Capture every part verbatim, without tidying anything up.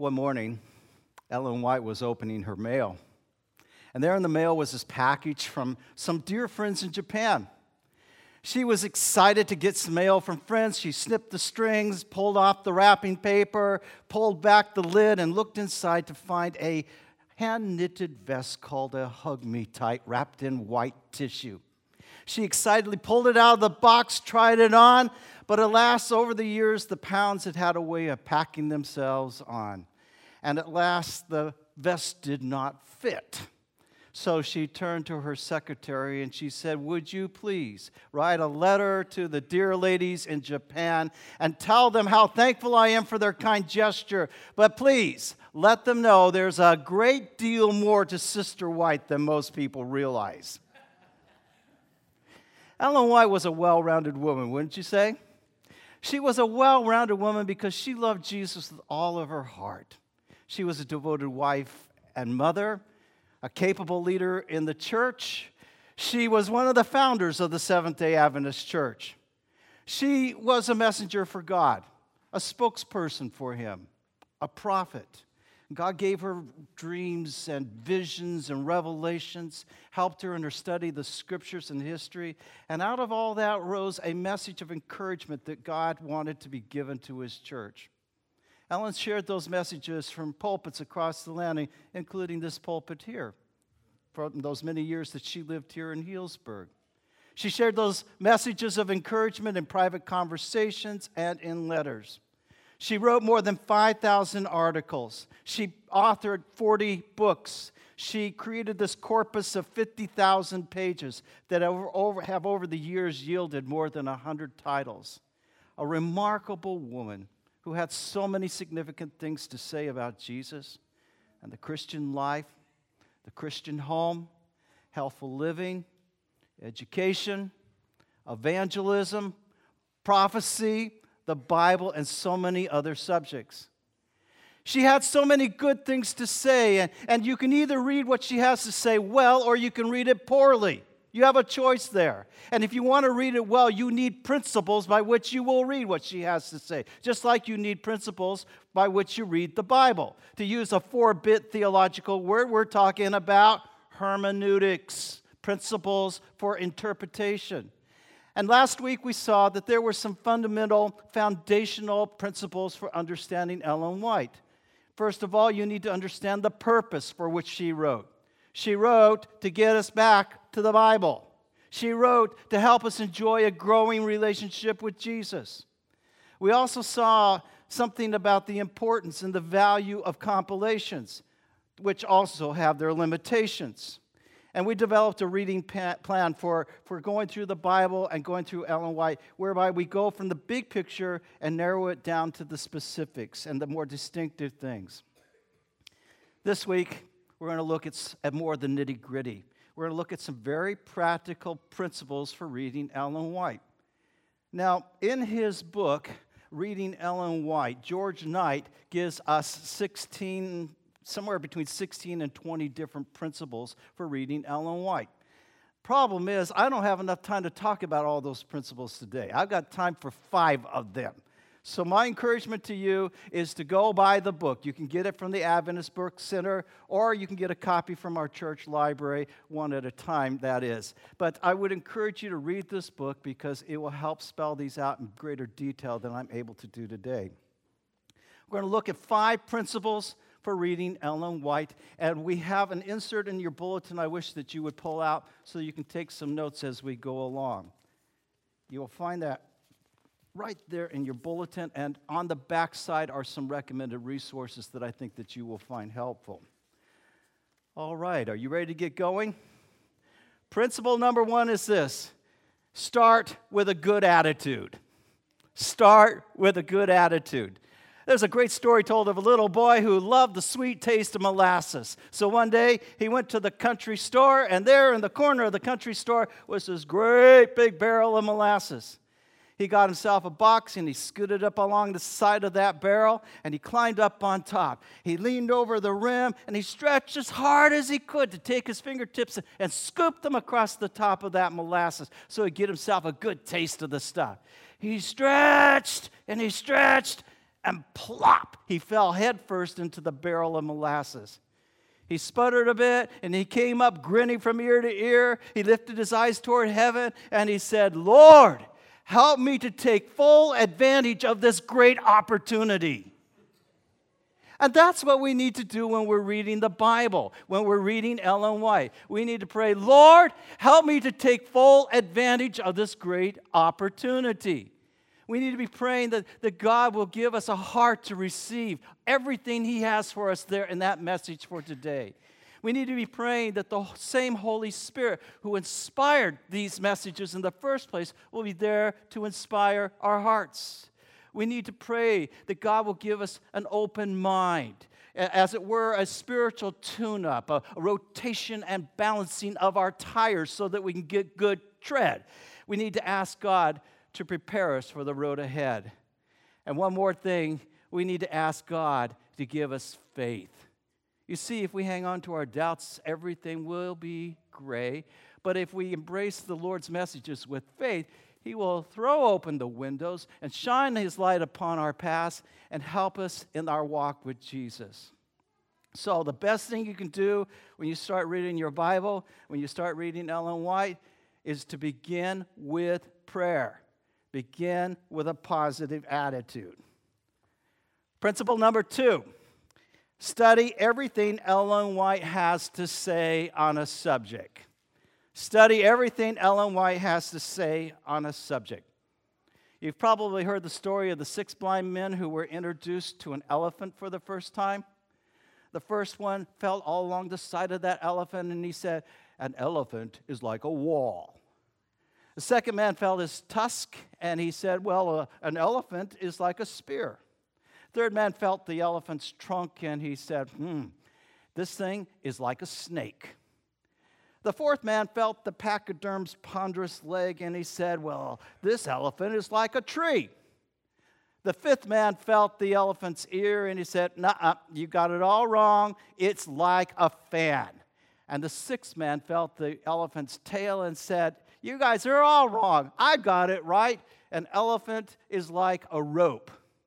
One morning, Ellen White was opening her mail. And there in the mail was this package from some dear friends in Japan. She was excited to get some mail from friends. She snipped the strings, pulled off the wrapping paper, pulled back the lid, and looked inside to find a hand-knitted vest called a Hug Me Tight, wrapped in white tissue. She excitedly pulled it out of the box, tried it on, but alas, over the years, the pounds had had a way of packing themselves on. And at last, the vest did not fit. So she turned to her secretary and she said, "Would you please write a letter to the dear ladies in Japan and tell them how thankful I am for their kind gesture, but please let them know there's a great deal more to Sister White than most people realize." Ellen White was a well-rounded woman, wouldn't you say? She was a well-rounded woman because she loved Jesus with all of her heart. She was a devoted wife and mother, a capable leader in the church. She was one of the founders of the Seventh-day Adventist Church. She was a messenger for God, a spokesperson for Him, a prophet. God gave her dreams and visions and revelations, helped her in her study of the scriptures and history, and out of all that rose a message of encouragement that God wanted to be given to His church. Ellen shared those messages from pulpits across the land, including this pulpit here, from those many years that she lived here in Healdsburg. She shared those messages of encouragement in private conversations and in letters. She wrote more than five thousand articles. She authored forty books. She created this corpus of fifty thousand pages that have over the years yielded more than one hundred titles. A remarkable woman who had so many significant things to say about Jesus and the Christian life, the Christian home, healthful living, education, evangelism, prophecy, the Bible, and so many other subjects. She had so many good things to say, and, and you can either read what she has to say well, or you can read it poorly. You have a choice there. And if you want to read it well, you need principles by which you will read what she has to say. Just like you need principles by which you read the Bible. To use a four-bit theological word, we're talking about hermeneutics, principles for interpretation. And last week we saw that there were some fundamental, foundational principles for understanding Ellen White. First of all, you need to understand the purpose for which she wrote. She wrote to get us back to the Bible. She wrote to help us enjoy a growing relationship with Jesus. We also saw something about the importance and the value of compilations, which also have their limitations. And we developed a reading plan for, for going through the Bible and going through Ellen White, whereby we go from the big picture and narrow it down to the specifics and the more distinctive things. This week, we're going to look at, at more of the nitty-gritty. We're going to look at some very practical principles for reading Ellen White. Now, in his book, Reading Ellen White, George Knight gives us sixteen, somewhere between sixteen and twenty different principles for reading Ellen White. Problem is, I don't have enough time to talk about all those principles today. I've got time for five of them. So my encouragement to you is to go buy the book. You can get it from the Adventist Book Center, or you can get a copy from our church library, one at a time, that is. But I would encourage you to read this book because it will help spell these out in greater detail than I'm able to do today. We're going to look at five principles for reading Ellen White, and we have an insert in your bulletin I wish that you would pull out so you can take some notes as we go along. You will find that right there in your bulletin, and on the back side are some recommended resources that I think that you will find helpful. All right, are you ready to get going? Principle number one is this: start with a good attitude. Start with a good attitude. There's a great story told of a little boy who loved the sweet taste of molasses. So one day, he went to the country store, and there in the corner of the country store was this great big barrel of molasses. He got himself a box, and he scooted up along the side of that barrel, and he climbed up on top. He leaned over the rim, and he stretched as hard as he could to take his fingertips and scoop them across the top of that molasses so he'd get himself a good taste of the stuff. He stretched, and he stretched, and plop, he fell headfirst into the barrel of molasses. He sputtered a bit, and he came up grinning from ear to ear. He lifted his eyes toward heaven, and he said, Lord, help me to take full advantage of this great opportunity. And that's what we need to do when we're reading the Bible, when we're reading Ellen White. We need to pray, Lord, help me to take full advantage of this great opportunity. We need to be praying that, that God will give us a heart to receive everything He has for us there in that message for today. We need to be praying that the same Holy Spirit who inspired these messages in the first place will be there to inspire our hearts. We need to pray that God will give us an open mind, as it were, a spiritual tune-up, a, a rotation and balancing of our tires so that we can get good tread. We need to ask God to prepare us for the road ahead. And one more thing, we need to ask God to give us faith. You see, if we hang on to our doubts, everything will be gray. But if we embrace the Lord's messages with faith, He will throw open the windows and shine His light upon our paths and help us in our walk with Jesus. So the best thing you can do when you start reading your Bible, when you start reading Ellen White, is to begin with prayer. Begin with a positive attitude. Principle number two, study everything Ellen White has to say on a subject. Study everything Ellen White has to say on a subject. You've probably heard the story of the six blind men who were introduced to an elephant for the first time. The first one felt all along the side of that elephant, and he said, an elephant is like a wall. The second man felt his tusk, and he said, well, uh, an elephant is like a spear. Third man felt the elephant's trunk, and he said, hmm, this thing is like a snake. The fourth man felt the pachyderm's ponderous leg, and he said, well, this elephant is like a tree. The fifth man felt the elephant's ear, and he said, nuh-uh, you got it all wrong. It's like a fan. And the sixth man felt the elephant's tail and said, you guys are all wrong. I got it right. An elephant is like a rope.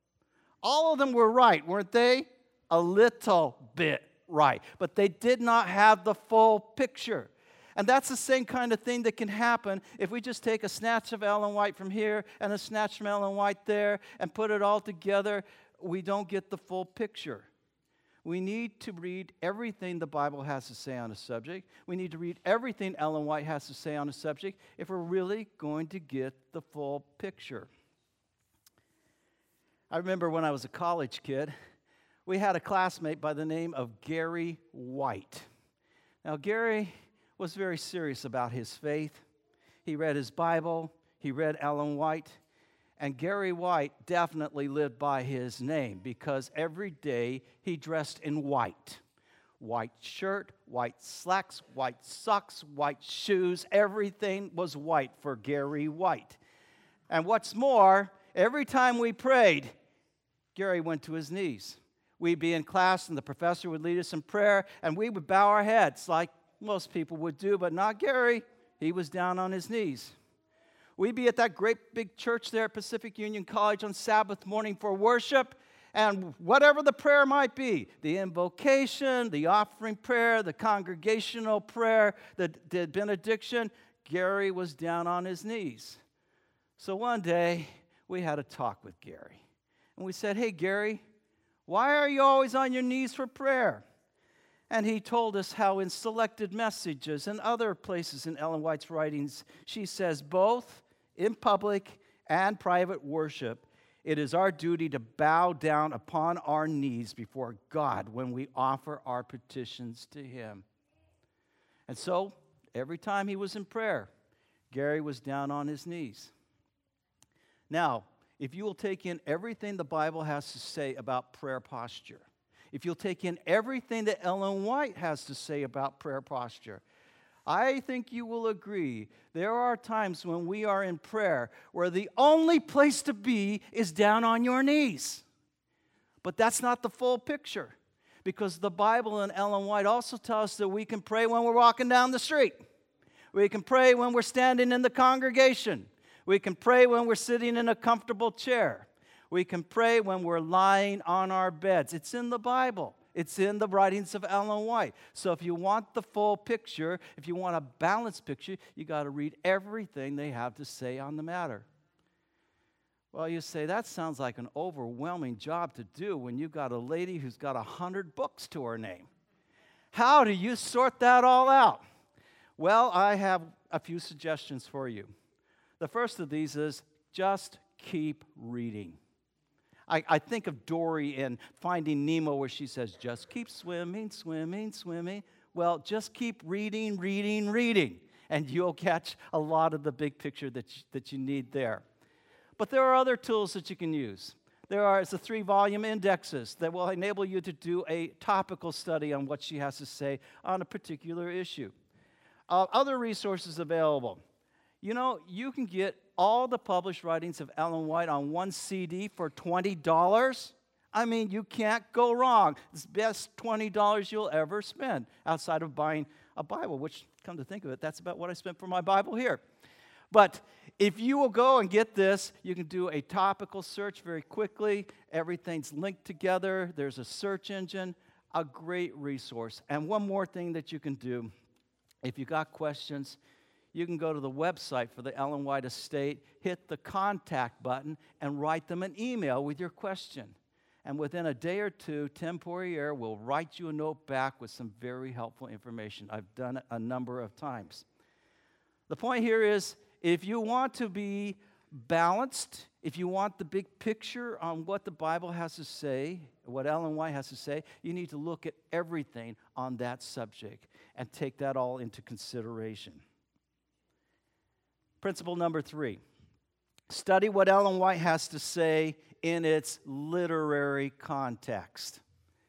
All of them were right, weren't they? A little bit right. But they did not have the full picture. And that's the same kind of thing that can happen if we just take a snatch of Ellen White from here and a snatch from Ellen White there and put it all together. We don't get the full picture. We need to read everything the Bible has to say on a subject. We need to read everything Ellen White has to say on a subject if we're really going to get the full picture. I remember when I was a college kid, we had a classmate by the name of Gary White. Now, Gary was very serious about his faith. He read his Bible. He read Ellen White. And Gary White definitely lived by his name because every day he dressed in white. White shirt, white slacks, white socks, white shoes. Everything was white for Gary White. And what's more, every time we prayed, Gary went to his knees. We'd be in class and the professor would lead us in prayer and we would bow our heads like most people would do, but not Gary. He was down on his knees. We'd be at that great big church there at Pacific Union College on Sabbath morning for worship, and whatever the prayer might be, the invocation, the offering prayer, the congregational prayer, the, the benediction, Gary was down on his knees. So one day, we had a talk with Gary. And we said, hey, Gary, why are you always on your knees for prayer? And he told us how in selected messages and other places in Ellen White's writings, she says both in public and private worship, it is our duty to bow down upon our knees before God when we offer our petitions to Him. And so, every time he was in prayer, Gary was down on his knees. Now, if you will take in everything the Bible has to say about prayer posture, if you'll take in everything that Ellen White has to say about prayer posture, I think you will agree there are times when we are in prayer where the only place to be is down on your knees. But that's not the full picture, because the Bible and Ellen White also tell us that we can pray when we're walking down the street. We can pray when we're standing in the congregation. We can pray when we're sitting in a comfortable chair. We can pray when we're lying on our beds. It's in the Bible. It's in the writings of Ellen White. So if you want the full picture, if you want a balanced picture, you got to read everything they have to say on the matter. Well, you say, that sounds like an overwhelming job to do when you've got a lady who's got a hundred books to her name. How do you sort that all out? Well, I have a few suggestions for you. The first of these is just keep reading. I, I think of Dory in Finding Nemo where she says, just keep swimming, swimming, swimming. Well, just keep reading, reading, reading, and you'll catch a lot of the big picture that you, that you need there. But there are other tools that you can use. There are the three-volume indexes that will enable you to do a topical study on what she has to say on a particular issue. Uh, other resources available. You know, you can get all the published writings of Ellen White on one C D for twenty dollars. I mean, you can't go wrong. It's the best twenty dollars you'll ever spend outside of buying a Bible, which, come to think of it, that's about what I spent for my Bible here. But if you will go and get this, you can do a topical search very quickly. Everything's linked together. There's a search engine, a great resource. And one more thing that you can do, if you got questions, you can go to the website for the Ellen White Estate, hit the contact button, and write them an email with your question. And within a day or two, Tim Poirier will write you a note back with some very helpful information. I've done it a number of times. The point here is, if you want to be balanced, if you want the big picture on what the Bible has to say, what Ellen White has to say, you need to look at everything on that subject and take that all into consideration. Principle number three, study what Ellen White has to say in its literary context.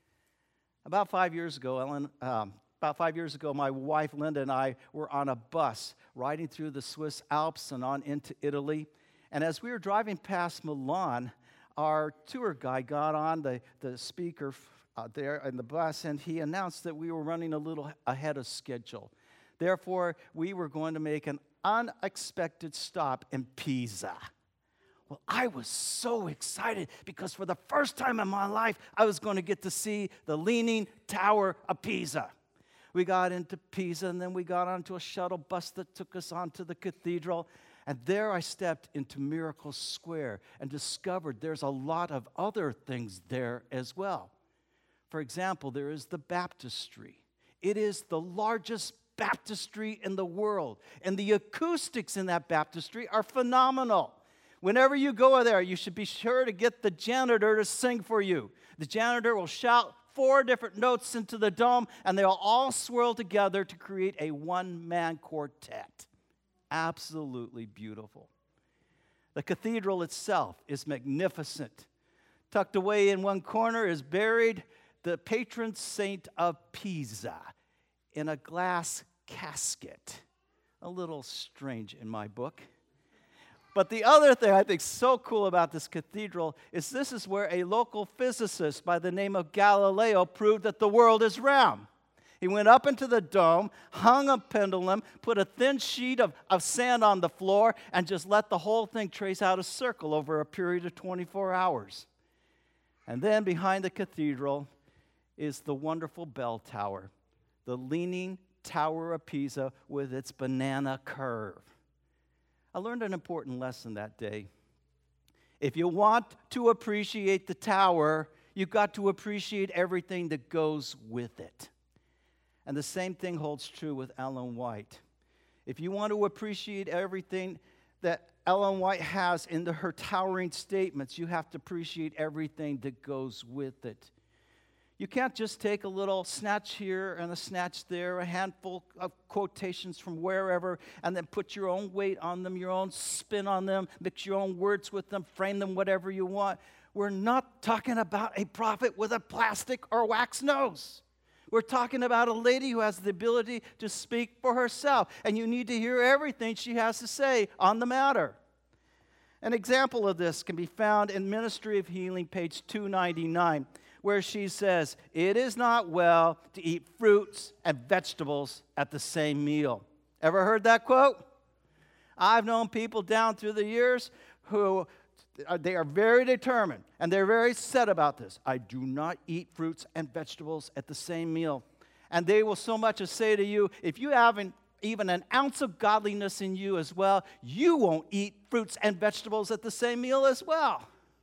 About five years ago, Ellen, um, about five years ago, my wife Linda and I were on a bus riding through the Swiss Alps and on into Italy. And as we were driving past Milan, our tour guide got on the, the speaker uh, there in the bus, and he announced that we were running a little ahead of schedule. Therefore, we were going to make an unexpected stop in Pisa. Well, I was so excited because for the first time in my life, I was going to get to see the Leaning Tower of Pisa. We got into Pisa, and then we got onto a shuttle bus that took us onto the cathedral. And there I stepped into Miracle Square and discovered there's a lot of other things there as well. For example, there is the baptistry. It is the largest baptistry in the world, and the acoustics in that baptistry are phenomenal. Whenever you go there, you should be sure to get the janitor to sing for you. The janitor will shout four different notes into the dome, and they'll all swirl together to create a one-man quartet. Absolutely beautiful. The cathedral itself is magnificent. Tucked away in one corner is buried the patron saint of Pisa in a glass casket. A little strange in my book. But the other thing I think is so cool about this cathedral is this is where a local physicist by the name of Galileo proved that the world is round. He went up into the dome, hung a pendulum, put a thin sheet of, of sand on the floor, and just let the whole thing trace out a circle over a period of twenty-four hours. And then behind the cathedral is the wonderful bell tower, the Leaning Tower of Pisa with its banana curve. I learned an important lesson that day. If you want to appreciate the tower, you've got to appreciate everything that goes with it. And the same thing holds true with Ellen White. If you want to appreciate everything that Ellen White has in the, her towering statements, you have to appreciate everything that goes with it. You can't just take a little snatch here and a snatch there, a handful of quotations from wherever, and then put your own weight on them, your own spin on them, mix your own words with them, frame them whatever you want. We're not talking about a prophet with a plastic or wax nose. We're talking about a lady who has the ability to speak for herself, and you need to hear everything she has to say on the matter. An example of this can be found in Ministry of Healing, page two ninety-nine, where she says, "It is not well to eat fruits and vegetables at the same meal." Ever heard that quote? I've known people down through the years who they are very determined, and they're very set about this. I do not eat fruits and vegetables at the same meal. And they will so much as say to you, if you haven't even an ounce of godliness in you as well, you won't eat fruits and vegetables at the same meal as well.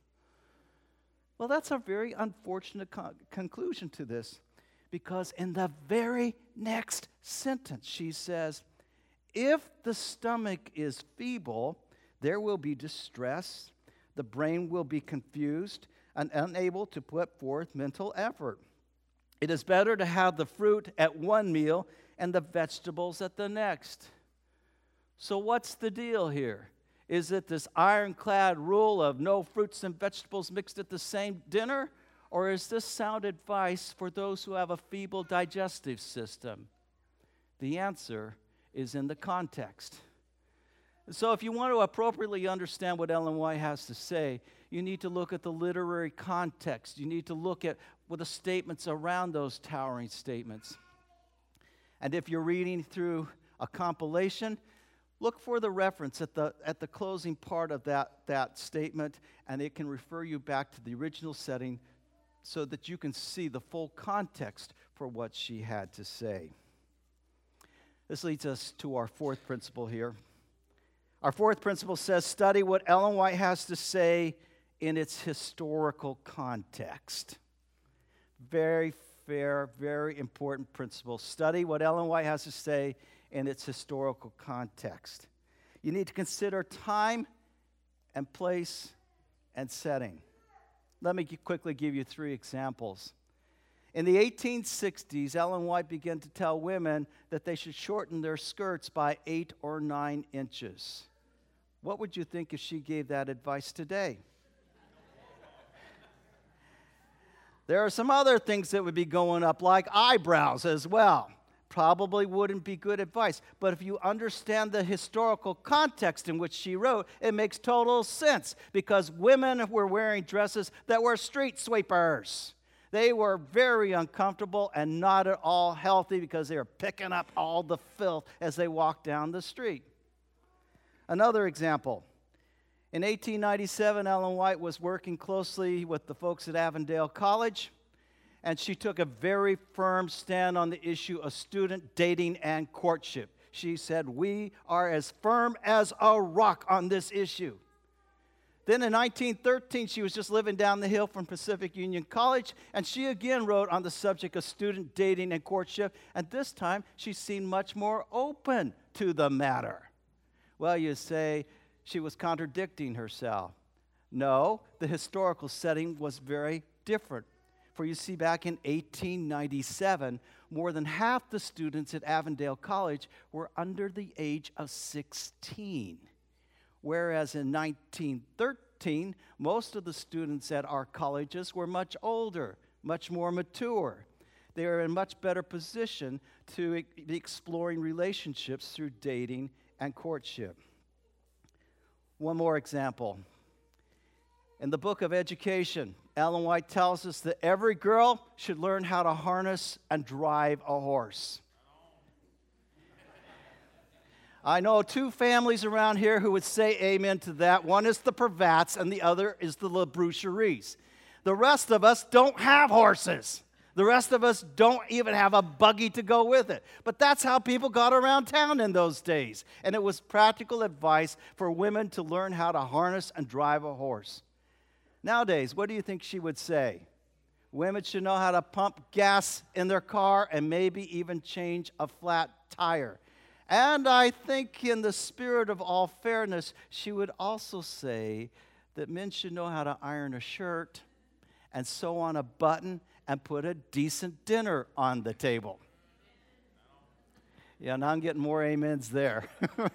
Well, that's a very unfortunate con- conclusion to this, because in the very next sentence she says, if the stomach is feeble, there will be distress, the brain will be confused and unable to put forth mental effort. It is better to have the fruit at one meal and the vegetables at the next. So what's the deal here? Is it this ironclad rule of no fruits and vegetables mixed at the same dinner? Or is this sound advice for those who have a feeble digestive system? The answer is in the context. So if you want to appropriately understand what Ellen White has to say, you need to look at the literary context. You need to look at what the statements around those towering statements. And if you're reading through a compilation, look for the reference at the, at the closing part of that, that statement, and it can refer you back to the original setting so that you can see the full context for what she had to say. This leads us to our fourth principle here. Our fourth principle says, study what Ellen White has to say in its historical context. Very fair, very important principle. Study what Ellen White has to say in its historical context. You need to consider time and place and setting. Let me quickly give you three examples. In the eighteen sixties, Ellen White began to tell women that they should shorten their skirts by eight or nine inches. What would you think if she gave that advice today? There are some other things that would be going up, like eyebrows as well. Probably wouldn't be good advice. But if you understand the historical context in which she wrote, it makes total sense, because women were wearing dresses that were street sweepers. They were very uncomfortable and not at all healthy, because they were picking up all the filth as they walked down the street. Another example. In eighteen ninety-seven, Ellen White was working closely with the folks at Avondale College, and she took a very firm stand on the issue of student dating and courtship. She said, we are as firm as a rock on this issue. Then in nineteen thirteen, she was just living down the hill from Pacific Union College, and she again wrote on the subject of student dating and courtship, and this time she seemed much more open to the matter. Well, you say she was contradicting herself. No, the historical setting was very different. For you see, back in eighteen ninety-seven, more than half the students at Avondale College were under the age of sixteen. Whereas in nineteen thirteen, most of the students at our colleges were much older, much more mature. They are in a much better position to be exploring relationships through dating and courtship. One more example. In the book of Education, Ellen White tells us that every girl should learn how to harness and drive a horse. I know two families around here who would say amen to that. One is the Pravats and the other is the LaBroucheries. The rest of us don't have horses. The rest of us don't even have a buggy to go with it. But that's how people got around town in those days. And it was practical advice for women to learn how to harness and drive a horse. Nowadays, what do you think she would say? Women should know how to pump gas in their car and maybe even change a flat tire. And I think in the spirit of all fairness, she would also say that men should know how to iron a shirt and sew on a button and put a decent dinner on the table. Yeah, now I'm getting more amens there.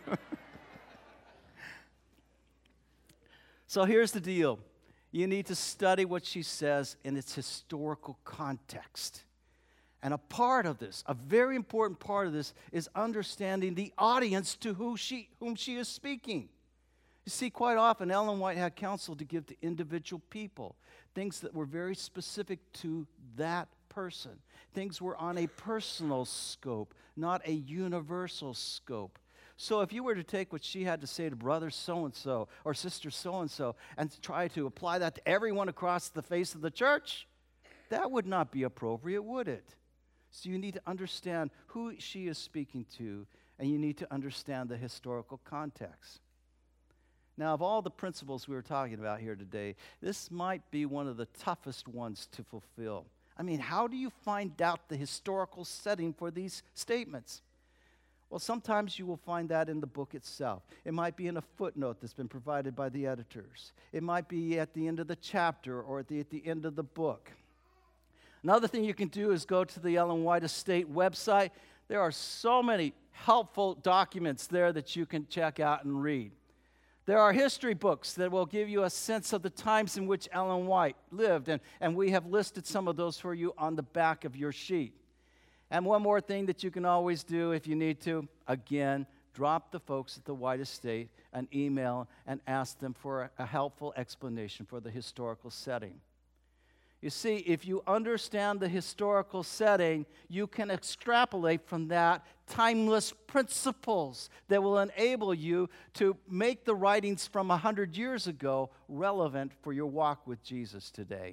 So here's the deal. You need to study what she says in its historical context. And a part of this, a very important part of this, is understanding the audience to who she, whom she is speaking. You see, quite often Ellen White had counsel to give to individual people, things that were very specific to that person. Things were on a personal scope, not a universal scope. So if you were to take what she had to say to brother so-and-so or sister so-and-so and try to apply that to everyone across the face of the church, that would not be appropriate, would it? So you need to understand who she is speaking to, and you need to understand the historical context. Now, of all the principles we were talking about here today, this might be one of the toughest ones to fulfill. I mean, how do you find out the historical setting for these statements? Well, sometimes you will find that in the book itself. It might be in a footnote that's been provided by the editors. It might be at the end of the chapter or at the, at the end of the book. Another thing you can do is go to the Ellen White Estate website. There are so many helpful documents there that you can check out and read. There are history books that will give you a sense of the times in which Ellen White lived, and, and we have listed some of those for you on the back of your sheet. And one more thing that you can always do if you need to, again, drop the folks at the White Estate an email and ask them for a, a helpful explanation for the historical setting. You see, if you understand the historical setting, you can extrapolate from that timeless principles that will enable you to make the writings from one hundred years ago relevant for your walk with Jesus today.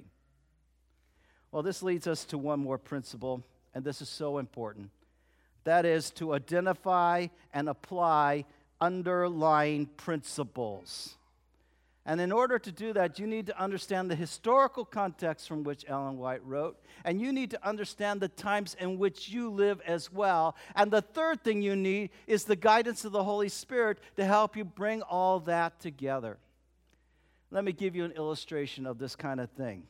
Well, this leads us to one more principle, and this is so important. That is to identify and apply underlying principles. And in order to do that, you need to understand the historical context from which Ellen White wrote, and you need to understand the times in which you live as well. And the third thing you need is the guidance of the Holy Spirit to help you bring all that together. Let me give you an illustration of this kind of thing.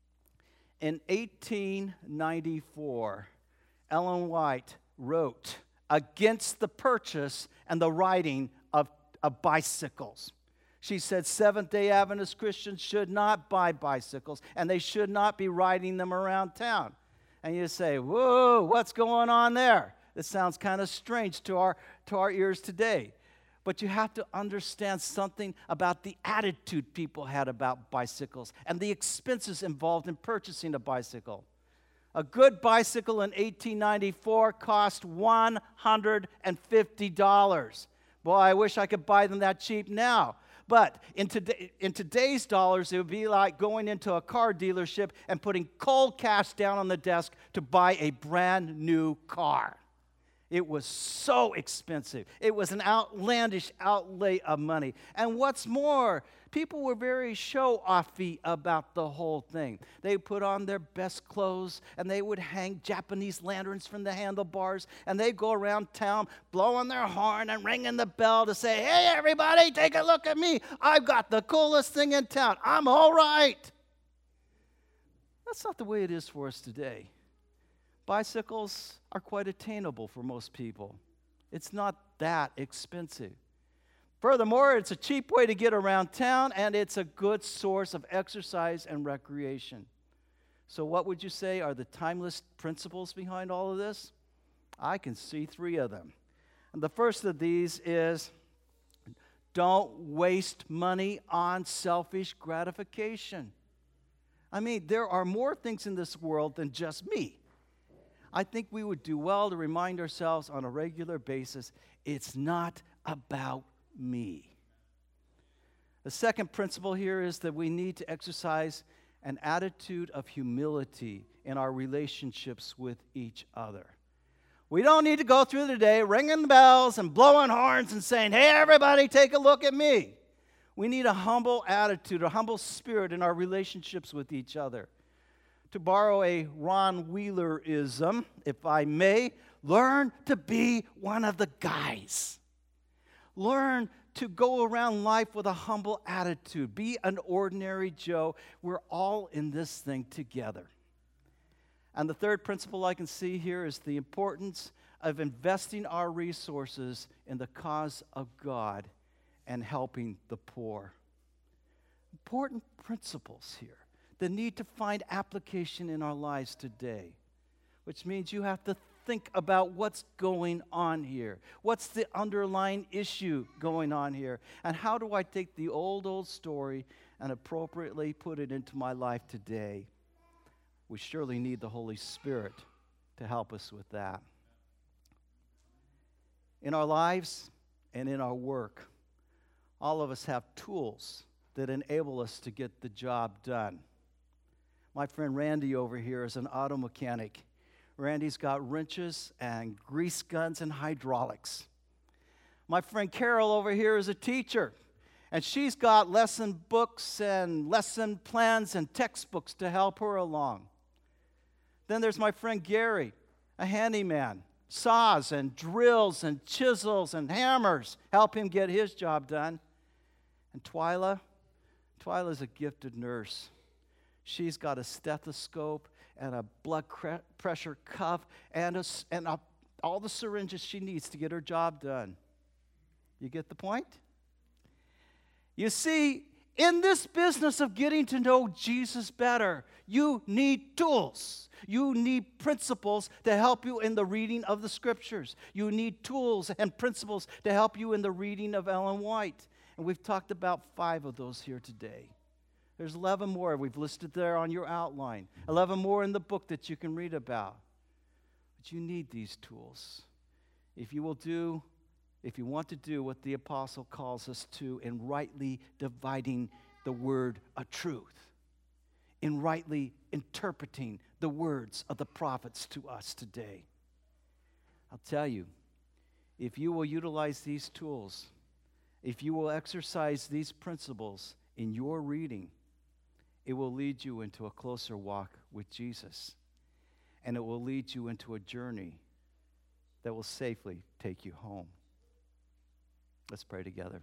In eighteen ninety-four, Ellen White wrote against the purchase and the riding of, of bicycles. She said Seventh-day Adventist Christians should not buy bicycles, and they should not be riding them around town. And you say, whoa, what's going on there? This sounds kind of strange to our, to our ears today. But you have to understand something about the attitude people had about bicycles and the expenses involved in purchasing a bicycle. A good bicycle in eighteen ninety-four cost one hundred fifty dollars. Boy, I wish I could buy them that cheap now. But in, today, in today's dollars, it would be like going into a car dealership and putting cold cash down on the desk to buy a brand new car. It was so expensive. It was an outlandish outlay of money. And what's more, people were very show-offy about the whole thing. They put on their best clothes, and they would hang Japanese lanterns from the handlebars, and they'd go around town blowing their horn and ringing the bell to say, hey, everybody, take a look at me. I've got the coolest thing in town. I'm all right. That's not the way it is for us today. Bicycles are quite attainable for most people. It's not that expensive. Furthermore, it's a cheap way to get around town, and it's a good source of exercise and recreation. So what would you say are the timeless principles behind all of this? I can see three of them. And the first of these is don't waste money on selfish gratification. I mean, there are more things in this world than just me. I think we would do well to remind ourselves on a regular basis, it's not about me. The second principle here is that we need to exercise an attitude of humility in our relationships with each other. We don't need to go through the day ringing bells and blowing horns and saying, hey, everybody, take a look at me. We need a humble attitude, a humble spirit in our relationships with each other. To borrow a Ron Wheelerism, if I may, learn to be one of the guys. Learn to go around life with a humble attitude. Be an ordinary Joe. We're all in this thing together. And the third principle I can see here is the importance of investing our resources in the cause of God and helping the poor. Important principles here that need to find application in our lives today, which means you have to think about what's going on here. What's the underlying issue going on here? And how do I take the old, old story and appropriately put it into my life today? We surely need the Holy Spirit to help us with that. In our lives, and in our work, all of us have tools that enable us to get the job done. My friend Randy over here is an auto mechanic. Randy's got wrenches and grease guns and hydraulics. My friend Carol over here is a teacher, and she's got lesson books and lesson plans and textbooks to help her along. Then there's my friend Gary, a handyman. Saws and drills and chisels and hammers help him get his job done. And Twyla, Twyla's a gifted nurse. She's got a stethoscope and a blood cre- pressure cuff and, a, and a, all the syringes she needs to get her job done. You get the point? You see, in this business of getting to know Jesus better, you need tools. You need principles to help you in the reading of the Scriptures. You need tools and principles to help you in the reading of Ellen White. And we've talked about five of those here today. There's eleven more we've listed there on your outline. eleven more in the book that you can read about. But you need these tools. If you will do, if you want to do what the apostle calls us to in rightly dividing the word of truth, in rightly interpreting the words of the prophets to us today. I'll tell you, if you will utilize these tools, if you will exercise these principles in your reading, it will lead you into a closer walk with Jesus. And it will lead you into a journey that will safely take you home. Let's pray together.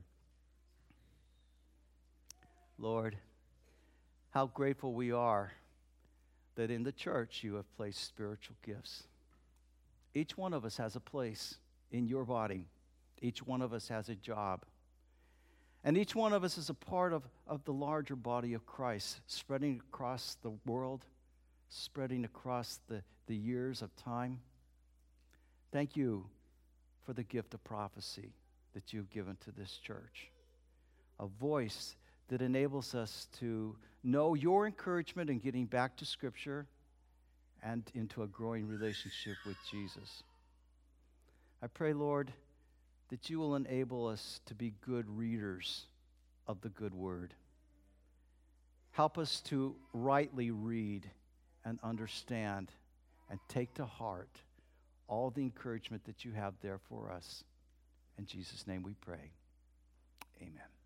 Lord, how grateful we are that in the church you have placed spiritual gifts. Each one of us has a place in your body. Each one of us has a job. And each one of us is a part of, of the larger body of Christ, spreading across the world, spreading across the, the years of time. Thank you for the gift of prophecy that you've given to this church. A voice that enables us to know your encouragement in getting back to Scripture and into a growing relationship with Jesus. I pray, Lord, that you will enable us to be good readers of the good word. Help us to rightly read and understand and take to heart all the encouragement that you have there for us. In Jesus' name we pray. Amen.